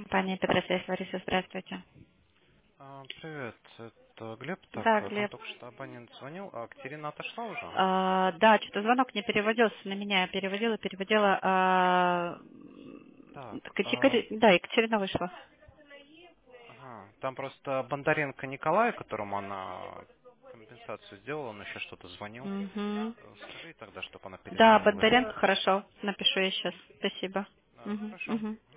компания Петросвязь. Лариса, здравствуйте. Привет, это Глеб. Так, Да, там Глеб. только что абонент звонил, а Катерина отошла уже? Да, что-то звонок не переводился на меня. Я переводила. Так, Да, Екатерина вышла. ага, там просто Бондаренко Николай, которому она компенсацию сделала, он еще что-то звонил. Угу. Скажи ей тогда, чтобы она Да, перезвонила Бондаренко, ему. хорошо. Напишу я сейчас. Спасибо. Угу, Хорошо. угу.